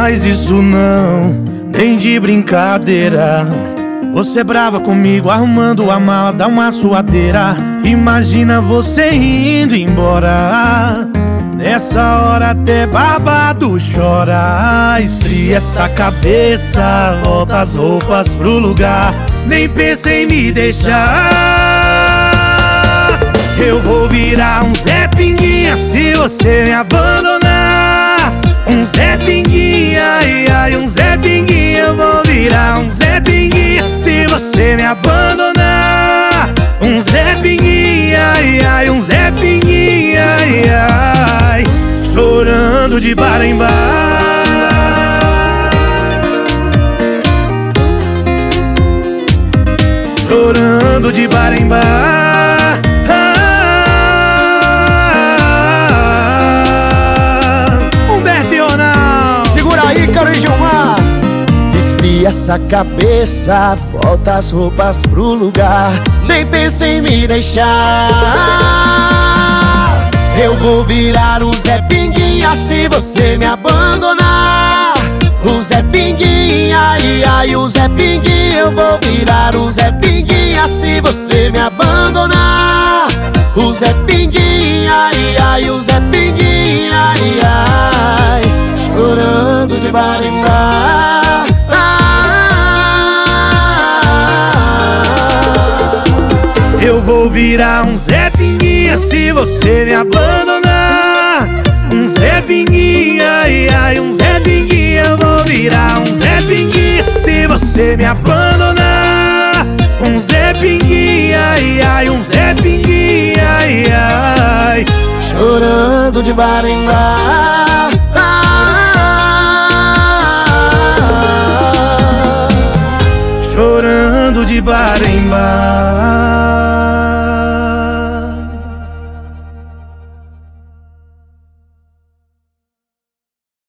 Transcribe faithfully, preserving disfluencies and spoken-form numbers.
faz isso não, nem de brincadeira. Você é brava comigo, arrumando a mala, dá uma suadeira. Imagina você indo embora, nessa hora até babado chora. Esfria essa cabeça, volta as roupas pro lugar. Nem pensa em me deixar. Eu vou virar um Zé Pinguinha se você me abandonar. Um Zé Pinguinha, ai ai, um Zé Pinguinha. Eu vou virar um Zé Pinguinha se você me abandonar. Um Zé Pinguinha, ai ai, um Zé Pinguinha, ai ai. Chorando de bar em bar, chorando de bar em bar. Humberto e Ronaldo, segura aí, Caro e Gilmar. Esfria essa cabeça, volta as roupas pro lugar. Nem pensa em me deixar. Eu vou virar um Zé Pinguinha se você me abandonar. O Zé Pinguinha, ai ai, o Zé Pinguinha. Eu vou virar um Zé Pinguinha se você me abandonar. O Zé Pinguinha, ai ai, o Zé Pinguinha, ai ai. Chorando de bar em bar. Eu vou virar um Zé Pinguinha se você me abandonar. Um Zé Pinguinha, ai ai, um Zé Pinguinha. Eu vou virar um Zé Pinguinha se você me abandonar. Um Zé Pinguinha, ai ai, um Zé Pinguinha, ai ai. Chorando de bar em bar.